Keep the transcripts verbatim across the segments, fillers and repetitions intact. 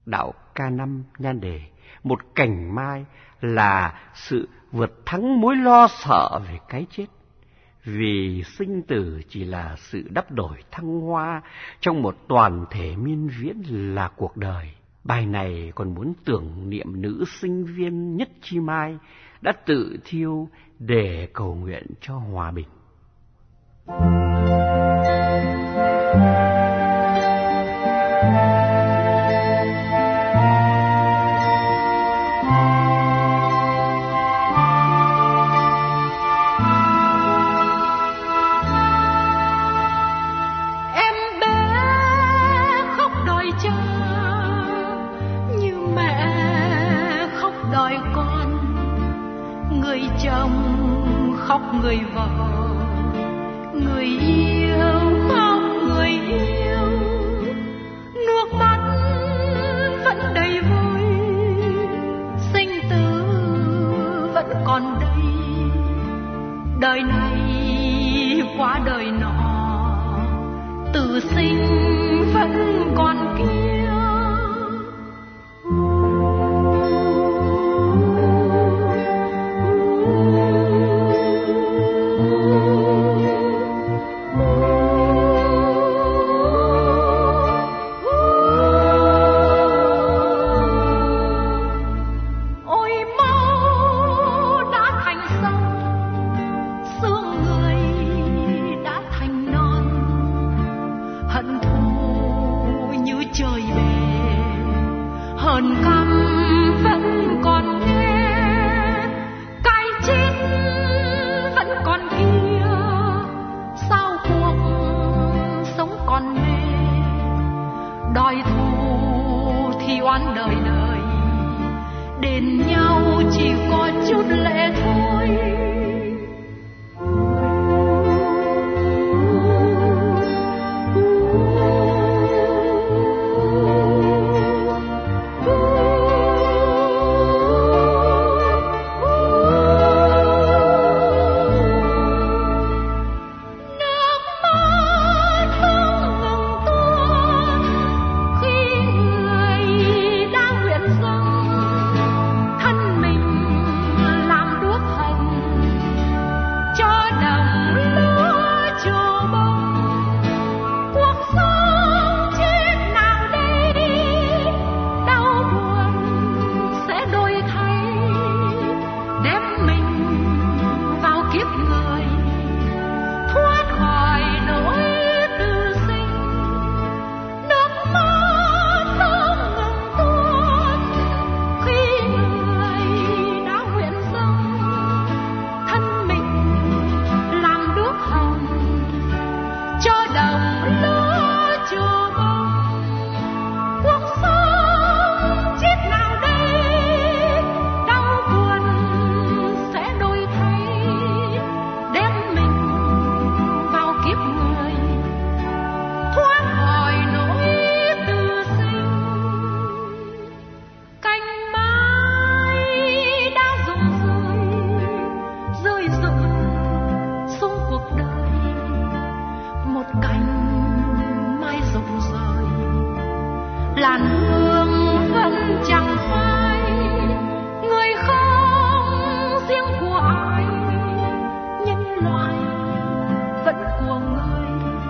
Đạo ca năm nhan đề: một cành mai là sự vượt thắng mối lo sợ về cái chết. Vì sinh tử chỉ là sự đắp đổi thăng hoa trong một toàn thể miên viễn là cuộc đời. Bài này còn muốn tưởng niệm nữ sinh viên Nhất Chi Mai đã tự thiêu để cầu nguyện cho hòa bình. Khóc người vợ, người yêu khóc người yêu, nước mắt vẫn đầy vơi, sinh tử vẫn còn đây. Đời này qua đời nọ, tử sinh vẫn còn kia.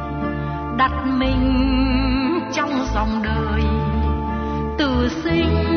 Đặt mình trong dòng đời tử sinh